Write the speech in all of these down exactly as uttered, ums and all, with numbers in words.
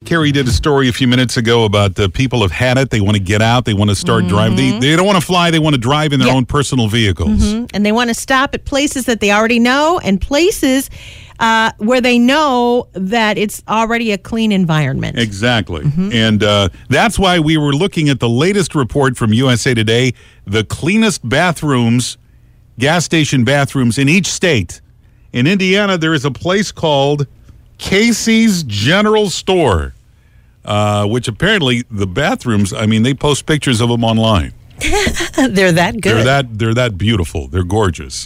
Carrie did a story a few minutes ago about the people have had it. They want to get out. They want to start mm-hmm. driving. They, they don't want to fly. They want to drive in their yeah. own personal vehicles. Mm-hmm. And they want to stop at places that they already know and places uh, where they know that it's already a clean environment. Exactly. Mm-hmm. And uh, that's why we were looking at the latest report from U S A Today, the cleanest bathrooms, gas station bathrooms in each state. In Indiana, there is a place called Casey's General Store, uh, which apparently the bathrooms, I mean, they post pictures of them online. They're that good. They're that they're that beautiful. They're gorgeous.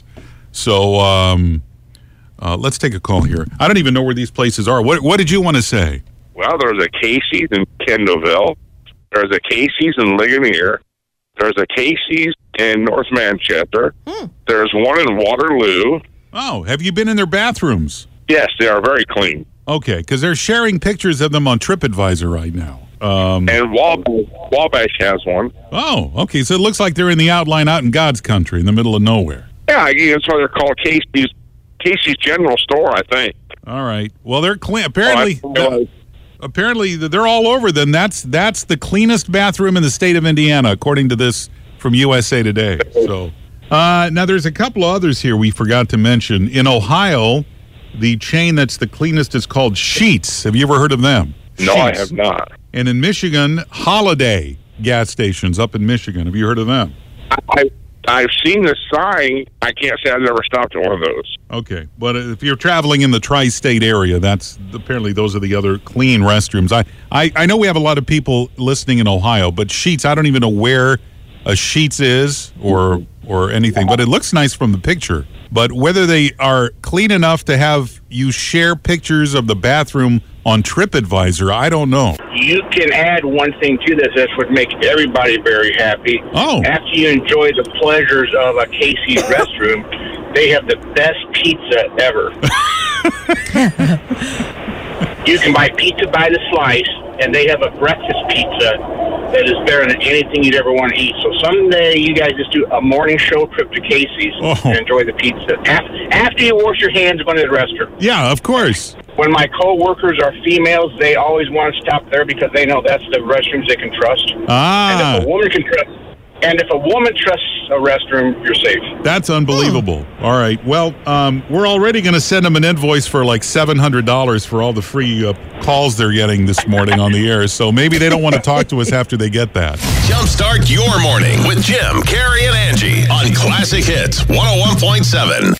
So um, uh, let's take a call here. I don't even know where these places are. What What did you want to say? Well, there's a Casey's in Kendallville. There's a Casey's in Ligonier. There's a Casey's in North Manchester. Hmm. There's one in Waterloo. Oh, have you been in their bathrooms? Yes, they are very clean. Okay, because they're sharing pictures of them on TripAdvisor right now. Um, and Wabash, Wabash has one. Oh, okay. So it looks like they're in the outline out in God's country, in the middle of nowhere. Yeah, that's why they're called Casey's Casey's General Store, I think. All right. Well, they're clean. Apparently, well, the, apparently they're all over. Then that's that's the cleanest bathroom in the state of Indiana, according to this from U S A Today. So uh, now there's a couple of others here we forgot to mention. In Ohio, the chain that's the cleanest is called Sheetz. Have you ever heard of them? No, Sheetz. I have not. And in Michigan, Holiday gas stations up in Michigan. Have you heard of them? I, I've seen the sign. I can't say I've never stopped at one of those. Okay. But if you're traveling in the tri-state area, that's apparently those are the other clean restrooms. I, I, I know we have a lot of people listening in Ohio, but Sheetz, I don't even know where a Sheetz is or or anything, but it looks nice from the picture. But whether they are clean enough to have you share pictures of the bathroom on TripAdvisor, I don't know. You can add one thing to this that would make everybody very happy. Oh. After you enjoy the pleasures of a Casey's restroom, they have the best pizza ever. You can buy pizza by the slice, and they have a breakfast pizza that is better than anything you'd ever want to eat. So someday you guys just do a morning show trip to Casey's oh. and enjoy the pizza. After you wash your hands, go to the restroom. Yeah, of course. When my co-workers are females, they always want to stop there because they know that's the restrooms they can trust. Ah. And if a woman can trust, and if a woman trusts a restroom, you're safe. That's unbelievable. Oh. All right. Well, um, we're already going to send them an invoice for like seven hundred dollars for all the free uh, calls they're getting this morning on the air. So maybe they don't want to talk to us after they get that. Jumpstart your morning with Jim, Carrie, and Angie on Classic Hits one oh one point seven.